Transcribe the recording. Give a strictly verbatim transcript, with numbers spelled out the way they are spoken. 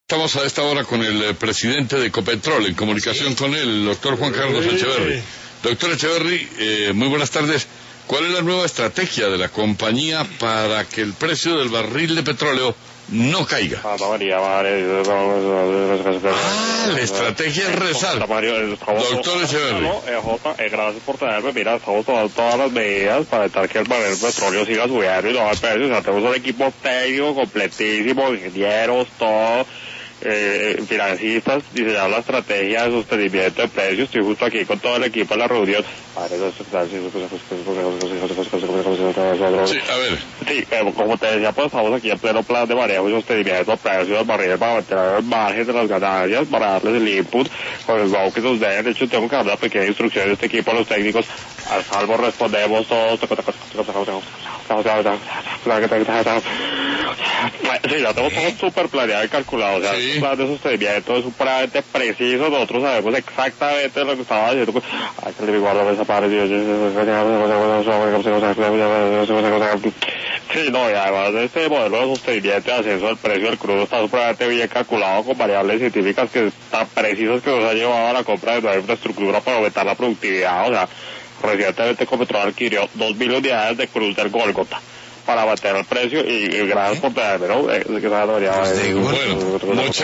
Estamos a esta hora con el eh, presidente de Ecopetrol, en comunicación con él, el doctor Juan Carlos Echeverry. Doctor Echeverry, eh, muy buenas tardes. ¿Cuál es la nueva estrategia de la compañía para que el precio del barril de petróleo no caiga? Ah, la estrategia es rezar. Doctor Echeverry. Gracias por tenerme. Mira, estamos tomando todas las medidas para evitar que el barril de petróleo siga subiendo y no al precio. O sea, tenemos un equipo técnico completísimo, ingenieros, todo. Eh, financistas, diseñar la estrategia de sostenimiento de precios. Estoy justo aquí con todo el equipo en la reunión. Sí, a ver. Sí, eh, como te decía, pues estamos aquí en pleno plan de manejo y sostenimiento de precios del barril para mantener el margen de las ganancias, para darles el input con el go que nos den. De hecho, tengo que dar una pequeña instrucción de este equipo a los técnicos. Al salvo respondemos todos. Sí, ya tenemos todo súper planeado y calculado. O sea, sí. Un plan de sostenimiento es supremamente preciso. Nosotros sabemos exactamente lo que estaba haciendo. Ay, que le guardo esa parte. Sí, no, y además de este modelo de sostenimiento y ascenso del precio del crudo está supremamente bien calculado con variables científicas que están precisas que nos ha llevado a la compra de nueva infraestructura para aumentar la productividad. O sea, recientemente Ecopetrol adquirió dos mil unidades de crudo del Gólgota para mantener el precio y, y gracias por tenerme, ¿no? Eh, que bueno, muchas